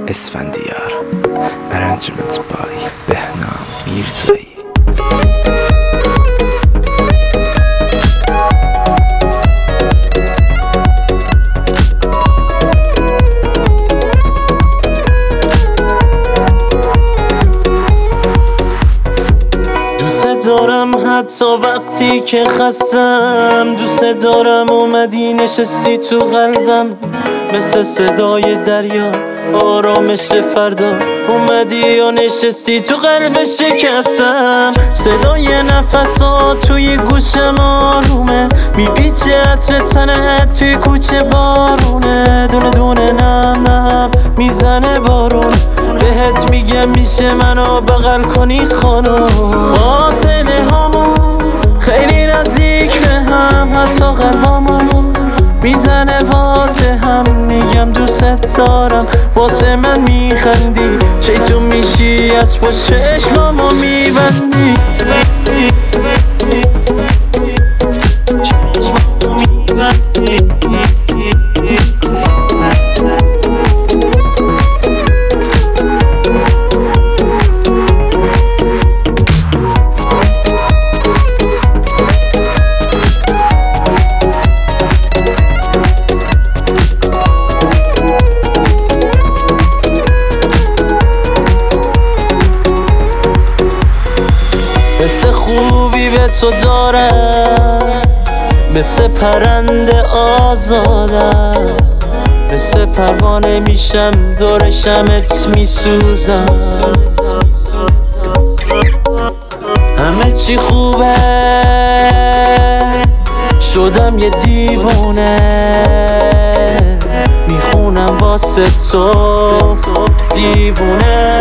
اسفندیار. Arrangement by بهنام میرزایی. دارم حتی وقتی که خستم، دوست دارم اومدی نشستی تو قلبم، مثل صدای دریا آرامش فردا، اومدی و نشستی تو قلب شکستم. صدای نفسات توی گوشم آرومه، میپیچه عطر تنت توی کوچه بارونه، دونه دونه نم نم میزنه بارون، بهت میگم میشه منو بغل کنی خانم. فاصله هامون خیلی نزدیک به هم، حتی قلبامون میزنه واسه هم، میگم دوست دارم، واسه من میخندی، شیطون میشی از با چشمامو میبندی. مثل خوبی به تو دارم، مثل پرنده آزادم، مثل پروانه میشم دور شمت میسوزم، همه چی خوبه، شدم یه دیوونه، میخونم واسه تو دیوونه.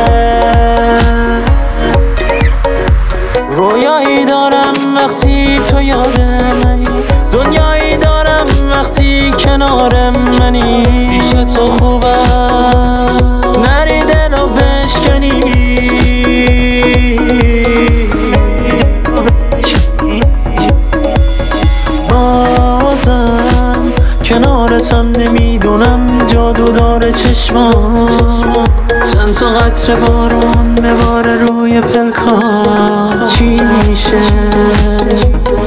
رویایی دارم وقتی تو یاد منی، دنیایی دارم وقتی کنار منی، پیش تو خوبم نری دلو بشکنی. بازم کنارتم، نمیدونم جادو داره چشمام، چند تا قطره بارون بباره روی پلکان، چی میشه